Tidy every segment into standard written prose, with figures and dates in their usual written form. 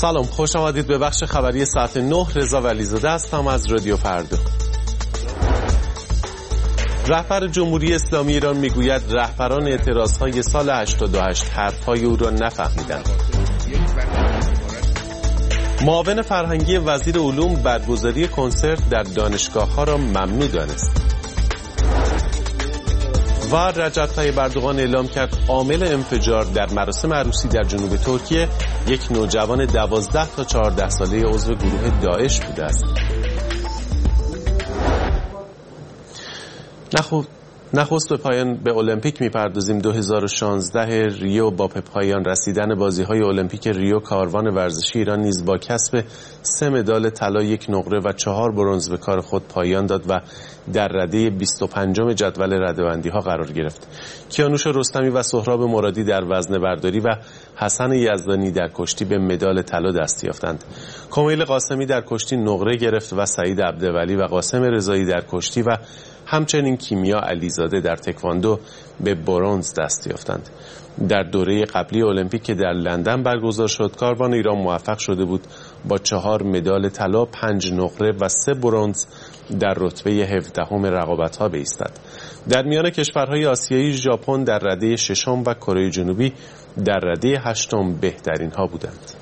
سلام، خوش آمدید به بخش خبری ساعت 9. رضا ولیزاده هستم از رادیو فردا. رهبر جمهوری اسلامی ایران میگوید رهبران اعتراضهای سال 88 حرفهای او را نفهمیدند. معاون فرهنگی وزیر علوم برگزاری کنسرت در دانشگاه‌ها را ممنوع دانست. و رجب طیب اردوغان اعلام کرد عامل انفجار در مراسم عروسی در جنوب ترکیه یک نوجوان 12 تا 14 ساله عضو گروه داعش بوده است. نخست به پایان به المپیک میپردازیم. 2016 ریو با پایان رسیدن بازی‌های المپیک ریو کاروان ورزشی ایران نیز با کسب 3 مدال طلا، 1 نقره و 4 برنز به کار خود پایان داد و در رده 25م جدول رده‌بندی‌ها قرار گرفت. کیانوش رستمی و سهراب مرادی در وزنه‌برداری و حسن یزدانی در کشتی به مدال طلا دست یافتند. کمیل قاسمی در کشتی نقره گرفت و سعید عبدولی و قاسم رضایی در کشتی و همچنین کیمیا علیزاده در تکواندو به برنز دست یافتند. در دوره قبلی المپیک که در لندن برگزار شد، کاروان ایران موفق شده بود با 4 مدال طلا، 5 نقره و 3 برنز در رتبه 17ام رقابت‌ها بایستد. در میان کشورهای آسیایی ژاپن در رده 6م و کره جنوبی در رده 8م بهترین ها بودند.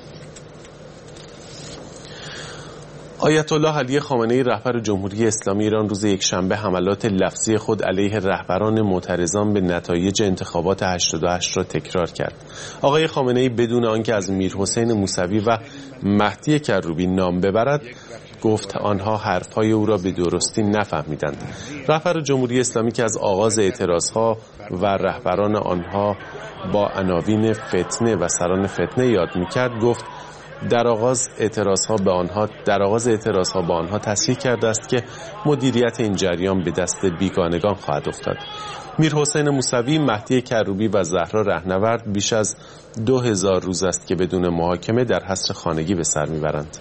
آیت الله علی خامنه‌ای رهبر جمهوری اسلامی ایران روز یکشنبه حملات لفظی خود علیه رهبران معترضان به نتایج انتخابات 88 را تکرار کرد. آقای خامنه‌ای بدون آنکه از میرحسین موسوی و مهدی کروبی نام ببرد گفت آنها حرفهای او را به درستی نفهمیدند. رهبر جمهوری اسلامی که از آغاز اعتراضها و رهبران آنها با عناوین فتنه و سران فتنه یاد می‌کرد گفت در آغاز اعتراضها به آنها تصریح کرده است که مدیریت این جریان به دست بیگانگان خواهد افتاد. میرحسین موسوی، مهدی کروبی و زهرا رهنورد بیش از 2000 روز است که بدون محاکمه در حصر خانگی به سر میبرند.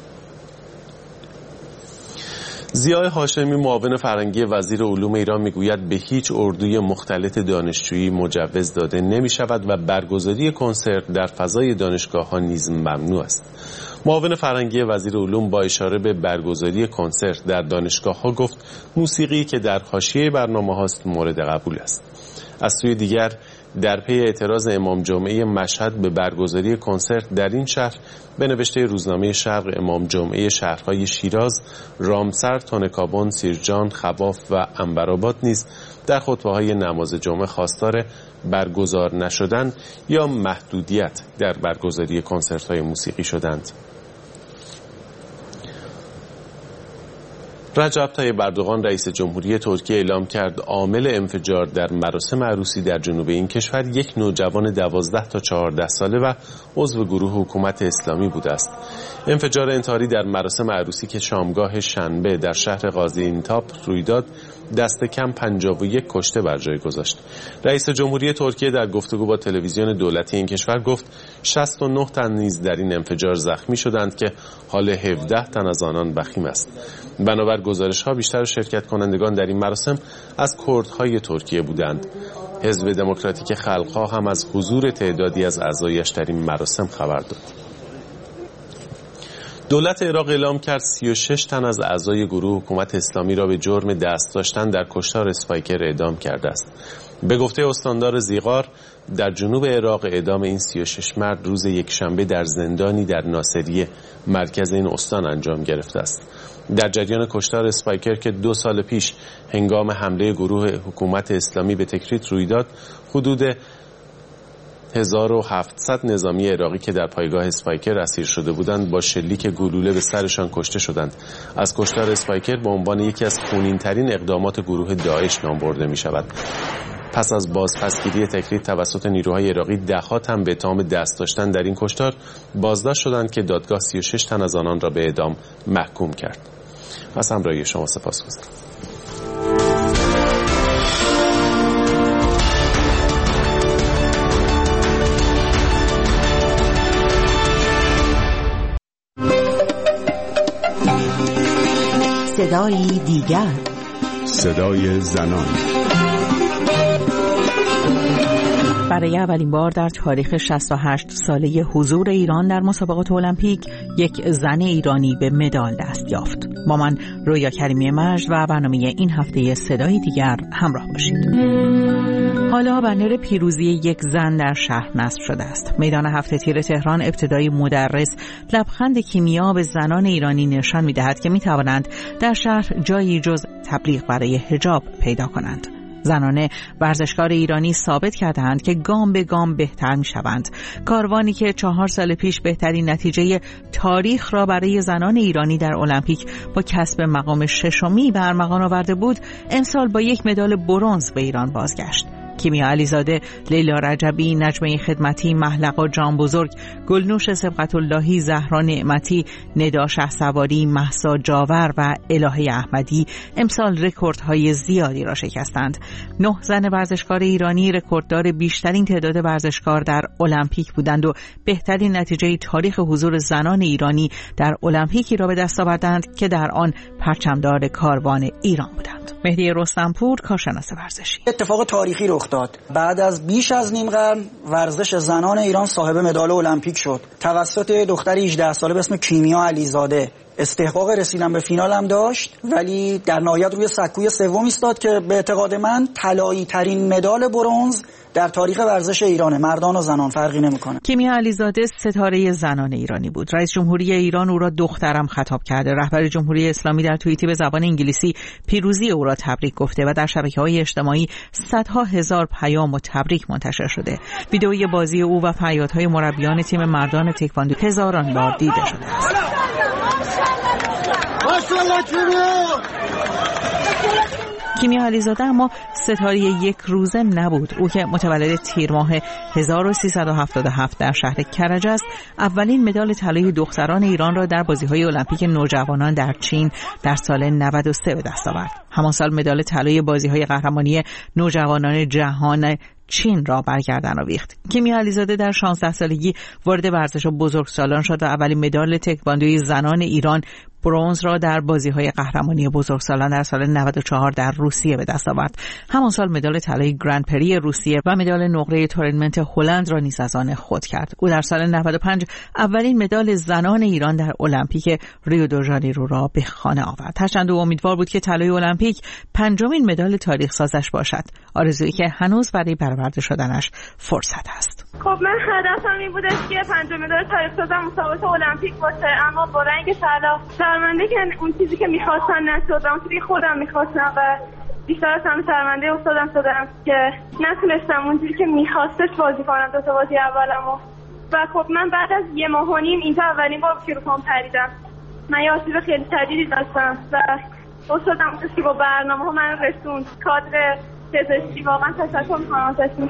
ضیاء هاشمی معاون فرهنگی وزیر علوم ایران میگوید به هیچ اردوی مختلط دانشجویی مجوز داده نمی شود و برگزاری کنسرت در فضای دانشگاه‌ها نیز ممنوع است. معاون فرهنگی وزیر علوم با اشاره به برگزاری کنسرت در دانشگاه‌ها گفت موسیقی که در حاشیه برنامه‌هاست مورد قبول است. از سوی دیگر در پی اعتراض امام جمعه مشهد به برگزاری کنسرت در این شهر به نوشته روزنامه شرق، امام جمعه شهرهای شیراز، رامسر، تنکابن، سیرجان، خواف و عنبرآباد نیز در خطبه‌های نماز جمعه خواستار برگزار نشدن یا محدودیت در برگزاری کنسرت‌های موسیقی شدند. رجب طیب اردوغان رئیس جمهوری ترکیه اعلام کرد عامل انفجار در مراسم عروسی در جنوب این کشور یک نوجوان 12 تا 14 ساله و عضو گروه حکومت اسلامی بوده است. انفجار انتحاری در مراسم عروسی که شامگاه شنبه در شهر قازیانتاپ روی داد دست کم 51 کشته بر جای گذاشت. رئیس جمهوری ترکیه در گفتگو با تلویزیون دولتی این کشور گفت 69 تن نیز در این انفجار زخمی شدند که حال 17 تن از آنان وخیم است. بنابر گزارش‌ها بیشتر شرکت کنندگان در این مراسم از کردهای ترکیه بودند. حزب دموکراتیک خلق‌ها هم از حضور تعدادی از اعضایش در این مراسم خبر داد. دولت عراق اعلام کرد 36 تن از اعضای گروه حکومت اسلامی را به جرم دست داشتن در کشتار اسپایکر اعدام کرده است. به گفته استاندار زیغار در جنوب عراق اعدام این 36 مرد روز یکشنبه در زندانی در ناصریه مرکز این استان انجام گرفته است. در جریان کشتار اسپایکر که 2 سال پیش هنگام حمله گروه حکومت اسلامی به تکریت روی داد، حدود 1700 نظامی عراقی که در پایگاه اسپایکر اسیر شده بودند با شلیک گلوله به سرشان کشته شدند. از کشتار اسپایکر به عنوان یکی از خونین‌ترین اقدامات گروه داعش نام برده می شود. پس از بازپسگیری تکریت توسط نیروهای عراقی، ده‌ها تن به اتهام دست داشتن در این کشتار بازداشت شدند که دادگاه 36 تن از آنان را به اعدام محکوم کرد. از همراهی شما سپاسگزارم. صدای دیگر، صدای زنان. برای اولین بار در تاریخ 68 ساله حضور ایران در مسابقات المپیک یک زن ایرانی به مدال دست یافت. با من رویا کریمی مجد و برنامه این هفته صدای دیگر همراه باشید. حالا بنر پیروزی یک زن در شهر نصب شده است. میدان هفته تیر تهران ابتدایی مدرس لبخند کیمیا به زنان ایرانی نشان می‌دهد که می‌توانند در شهر جایی جز تبلیغ برای حجاب پیدا کنند. زنان ورزشکار ایرانی ثابت کردند که گام به گام بهتر می‌شوند. کاروانی که 4 سال پیش بهترین نتیجه تاریخ را برای زنان ایرانی در المپیک با کسب مقام 6می به ارمغان آورده بود، امسال با یک مدال برنز به ایران بازگشت. کیمیا علیزاده، لیلا رجبی، نجمه خدمتی، محلقا جان بزرگ، گلنوش سبقت اللهی، زهرا نعمتی، ندا شهسواری، مهسا جاور و الهه احمدی امسال رکوردهای زیادی را شکستند. 9 زن ورزشکار ایرانی رکورددار بیشترین تعداد ورزشکار در المپیک بودند و بهترین نتیجه تاریخ حضور زنان ایرانی در المپیکی را به دست آوردند که در آن پرچمدار کاروان ایران بودند. مهدی رستمپور، کارشناس ورزشی: اتفاق تاریخی رخ داد. بعد از بیش از نیم قرن ورزش زنان ایران صاحب مدال المپیک شد توسط دختر 18 ساله به اسم کیمیا علیزاده. استحقاق رسیدن به فینال هم داشت، ولی در نهایت روی سکوی سوم ایستاد که به اعتقاد من طلایی ترین مدال برنز در تاریخ ورزش ایرانه. مردان و زنان فرقی نمیکنه. کیمیا علیزاده ستاره زنان ایرانی بود. رئیس جمهوری ایران او را دخترم خطاب کرده. رهبر جمهوری اسلامی در توییتی به زبان انگلیسی پیروزی او را تبریک گفته و در شبکه‌های اجتماعی صدها هزار پیام و تبریک منتشر شده. ویدئوی بازی او و فریادهای مربیان تیم مردان تکواندو هزاران بار دیده شده است. کیمیا علیزاده اما ستاره یک روزه نبود. او که متولد تیر ماه 1377 در شهر کرج است، اولین مدال طلای دختران ایران را در بازی‌های المپیک نوجوانان در چین در سال 93 به دست آورد. همان سال مدال طلای بازی‌های قهرمانی نوجوانان جهان چین را برگردن آویخت. کیمیا علیزاده در 16 سالگی وارد ورزش بزرگسالان شد و اولین مدال تکواندوی زنان ایران برنز را در بازی‌های قهرمانی بزرگسالان در سال 94 در روسیه به دست آورد. همان سال مدال طلای گرند پری روسیه و مدال نقره تورنمنت هلند را نیز از آن خود کرد. او در سال 95 اولین مدال زنان ایران در المپیک ریو دو ژانیرو را به خانه آورد. هرچند او امیدوار بود که طلای المپیک 5مین مدال تاریخ سازش باشد، آرزویی که هنوز برای برآورده شدنش فرصت است. خب من هدفم این بودش که 5 مدال تاریخ سازم مسابقات المپیک باشه، اما با رنگ طلا شرمنده که اون چیزی که می‌خواستم نشد، اون چیزی که خودم می‌خواستم و بیشتر از همه شرمنده افتادم شدم که نتونستم اونجوری که می‌خواستش بازی کنم 2 تا بازی اولمو. و خب من بعد از 1.5 ماه اینجا اولین بار کیروکام پریدم. من یه آسیب خیلی شدیدی داشتم و افتادم که با برنامه‌ها من رسوند. کادر پزشکی واقعا تشکر می‌کنم ازشون.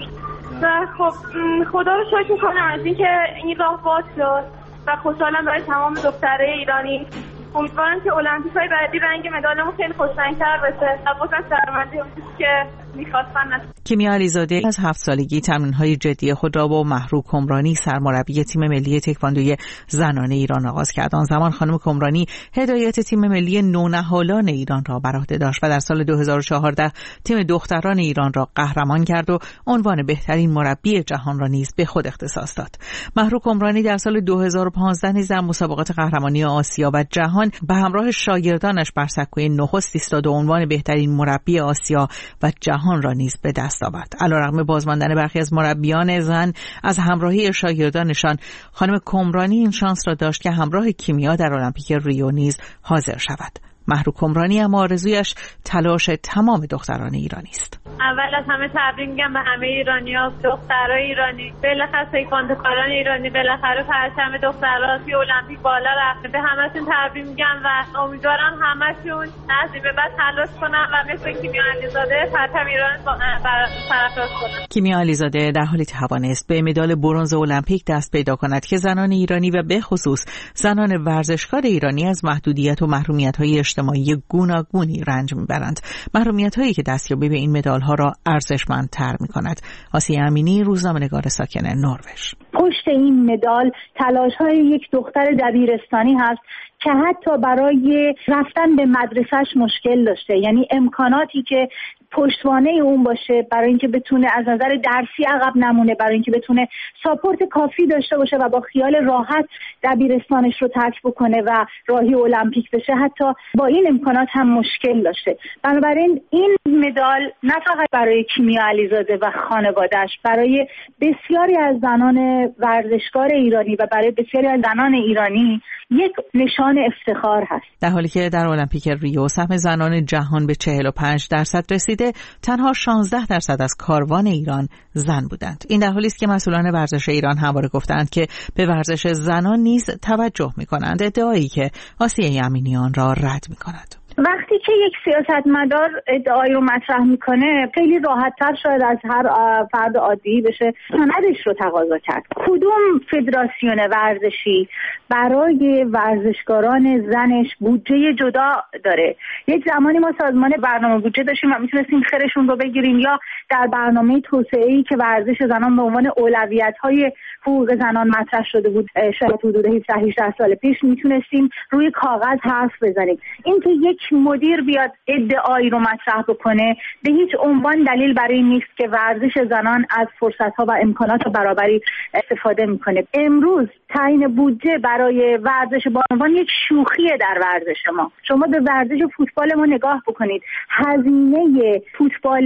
و خب خدا رو شکر می‌کنم از اینکه این راه باز شد و خوشحالم برای تمام دخترای ایرانی. امیدوارم که المپیک‌های بعدی رنگ مدالمون خیلی خوشرنگ‌تر بشه. واقعا شرمنده اون چیزی که می‌خواستم نشد. کیمیا علیزاده از 7 سالگی تمرین‌های جدی خود را با محرو کمرانی سرمربی تیم ملی تکواندوی زنان ایران آغاز کرد. آن زمان خانم کمرانی هدایت تیم ملی نونهالان ایران را بر عهده داشت و در سال 2014 تیم دختران ایران را قهرمان کرد و عنوان بهترین مربی جهان را نیز به خود اختصاص داد. محرو کمرانی در سال 2015 نیز در مسابقات قهرمانی آسیا و جهان به همراه شاگردانش بر سکوی نخست ایستاد و عنوان بهترین مربی آسیا و جهان را نیز به دست آورد. علیرغم بازماندن برخی از مربیان زن از همراهی شاگردانشان، خانم کمرانی این شانس را داشت که همراه کیمیا در المپیک ریو نیز حاضر شود. محرو کمرانی اما آرزویش تلاش تمام دختران ایرانی است. اول از همه تبریک میگم به همه ایرانی‌ها، دخترای ایرانی، بالاخره تکواندوکاران ایرانی، بالاخره پرچم دخترها توی المپیک بالا رفت. به همه‌شون تبریک میگم و امیدوارم همه‌شون نصیب بعد تلاش کنن و مثل کیمیا علیزاده پرچم ایران برافراز کنن. کیمیا علیزاده در حالی توانست به مدال برنز المپیک دست پیدا کند که زنان ایرانی و به خصوص زنان ورزشکار ایرانی از محدودیت و محرومیت‌های اجتماعی گوناگونی رنج میبرند. محرومیت‌هایی که دستیابی به این مدال‌ها را ارزشمندتر می‌کند. آسیه امینی، روزنامه‌نگار ساکن نروژ: پشت این مدال تلاش‌های یک دختر دبیرستانی هست که حتی برای رفتن به مدرسه‌اش مشکل داشته، یعنی امکاناتی که پشتوانه اون باشه، برای اینکه بتونه از نظر درسی عقب نمونه، برای اینکه بتونه ساپورت کافی داشته باشه و با خیال راحت دبیرستانش رو ترک بکنه و راهی المپیک بشه، حتی با این امکانات هم مشکل داشته. بنابراین این مدال نه فقط برای کیمیا علیزاده و خانواده‌اش، برای بسیاری از زنان ورزشکار ایرانی و برای بسیاری از زنان ایرانی یک نشان افتخار هست. در حالی که در المپیک ریو سهم زنان جهان به 45% رسیده، تنها 16% از کاروان ایران زن بودند. این در حالی است که مسئولان ورزش ایران همواره گفتند که به ورزش زنان نیز توجه می‌کنند، ادعایی که آسیه امینیان را رد می‌کند. وقتی که یک سیاستمدار ادعایی رو مطرح میکنه، خیلی راحت‌تر شاید از هر فرد عادی بشه سندش رو تقاضا کرد. کدوم فدراسیون ورزشی برای ورزشکاران زنش بودجه جدا داره؟ یک زمانی ما سازمان برنامه بودجه داشتیم و میتونستیم خیرشون رو بگیریم، یا در برنامه توسعه‌ای که ورزش زنان به عنوان اولویت‌های حقوق زنان مطرح شده بود شاید حدود 18 سال پیش، میتونستیم روی کاغذ حرف بزنیم. این که یک مدیر بیاد ادعایی رو مطرح بکنه به هیچ عنوان دلیل برای این نیست که ورزش زنان از فرصت‌ها و امکانات برابری استفاده میکنه. امروز تعیین بودجه برای ورزش بانوان یک شوخیه در ورزش ما. شما به ورزش فوتبال ما نگاه بکنید. هزینه فوتبال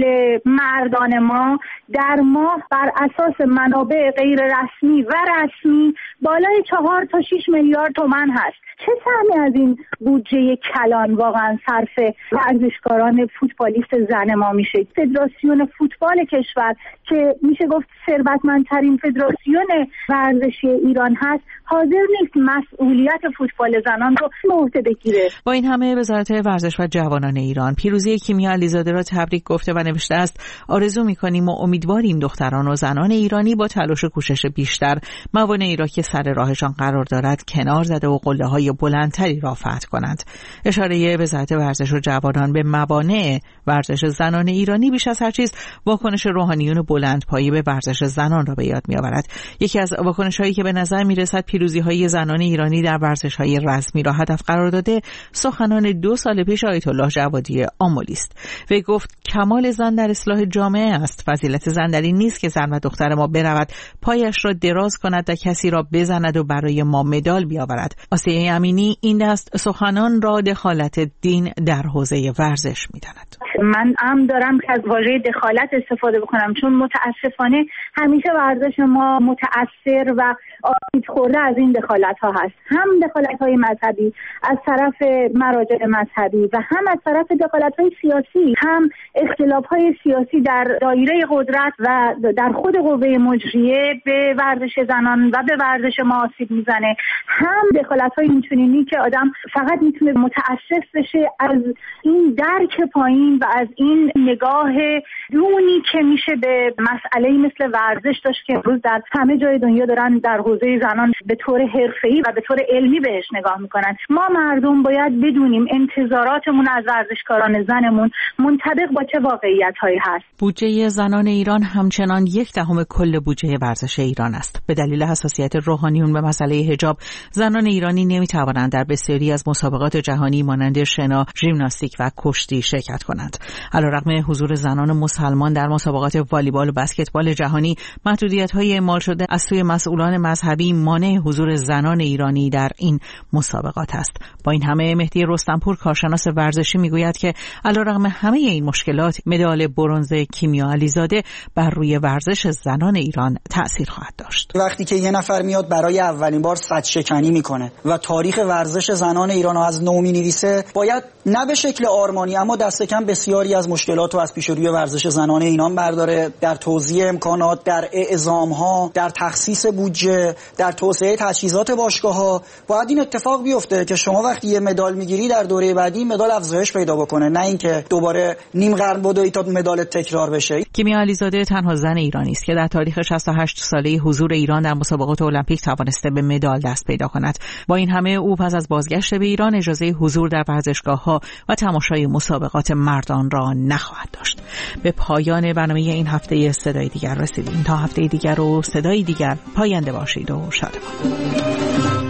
مردان ما در ماه بر اساس منابع غیر رسمی و رسمی بالای 4 تا 6 میلیارد تومان هست. چه سهمی از این بودجه کلان واقعا صرف ورزشکاران فوتبالیست زن ما میشه؟ فدراسیون فوتبال کشور که میشه گفت ثروتمندترین فدراسیون ورزشی ایران هست، حاضر نیست مسئولیت فوتبال زنان رو به عهده بگیره. با این همه وزارت ورزش و جوانان ایران پیروزی کیمیا علیزاده را تبریک گفته و نوشته است: آرزو می‌کنیم و امیدواریم دختران و زنان ایرانی با تلاش و کوشش بیشتر موانعی را که سر راهشان قرار دارد کنار زده و قله‌های بلندتری را فتح کنند. اشاره وزارت ورزش و جوانان به موانع ورزش زنان ایرانی بیش از هر چیز واکنش روحانیون بلندپایه به ورزش زنان را به یاد می‌آورد. یکی از واکنش‌هایی که به نظر می‌رسد پیروزی‌های زنان ایرانی در ورزش‌های رسمی را هدف قرار داده، سخنان 2 سال پیش آیت الله جوادی آملی است. وی گفت کمال زن در اصلاح جامعه است. فضیلت زن در این نیست که زن و دختر ما برود پایش را دراز کند و کسی را بزند و برای ما مدال بیاورد. آسیه امینی این دست سخنان را دخالت دین در حوزه ورزش می‌داند. من هم دارم که از واژه دخالت استفاده بکنم، چون متاسفانه همیشه ورزش ما متأثر و آسیب خورده از این دخالت‌ها هست. هم دخالت‌های مذهبی از طرف مراجع مذهبی و هم از طرف دخالت‌های سیاسی، هم اختلاف‌های سیاسی در دایره قدرت و در خود قوه مجریه به ورزش زنان و به ورزش ما آسیب میزنه، هم دخالت‌های اینچنینی که آدم فقط میتونه متأسف بشه از این درک پایین و از این نگاه دونی که میشه به مسئله‌ای مثل ورزش داشت که امروز در همه جای دنیا دارن در حوزه زنان به طور حرفه‌ای و به طور علمی بهش نگاه میکنن. ما مردم باید بدونیم انتظاراتمون از ورزشکاران زنمون منطبق با چه واقعیت‌هایی هست. بودجه زنان ایران همچنان 1/10 کل بودجه ورزش ایران است. به دلیل حساسیت روحانیون به مسئله حجاب، زنان ایرانی نمیتوانند در بسیاری از مسابقات جهانی مانند شنا، ژیمناستیک و کشتی شرکت کنند. علیرغم حضور زنان مسلمان در مسابقات والیبال و بسکتبال جهانی، محدودیت‌های اعمال شده از سوی مسئولان مذهبی مانع حضور زنان ایرانی در این مسابقات است. با این همه مهدی رستمپور کارشناس ورزشی میگوید که علیرغم همه این مشکلات، مدال برنز کیمیا علیزاده بر روی ورزش زنان ایران تأثیر خواهد داشت. وقتی که یه نفر میاد برای اولین بار صدشکنی میکنه و تاریخ ورزش زنان ایران رو از نو مینویسه، باید نه به شکل آرمانی اما دست کم بسیاری از مشکلات رو از پیش روی ورزش زنان ایران برداره، در توزیع امکانات، در اعزام‌ها، در تخصیص بودجه، در توسعه تجهیزات باشگاه‌ها. باید این اتفاق بیفته که شما وقتی یه مدال میگیری در دوره بعدی مدال افزایش پیدا بکنه، نه اینکه دوباره نیم قرن بدوی تا مدال تکرار بشه. کیمیا علیزاده تنها زن ایرانی است که در تاریخ 68 ساله حضور ایران در مسابقات المپیک توانسته به مدال دست پیدا کند. با این همه او پس از بازگشت به ایران اجازه حضور در ورزشگاه‌ها و تماشای مسابقات مردان را نخواهد داشت. به پایان برنامه این هفته صدای دیگر رسیدیم. تا هفته دیگر و صدای دیگر پاینده باشید و شادمان.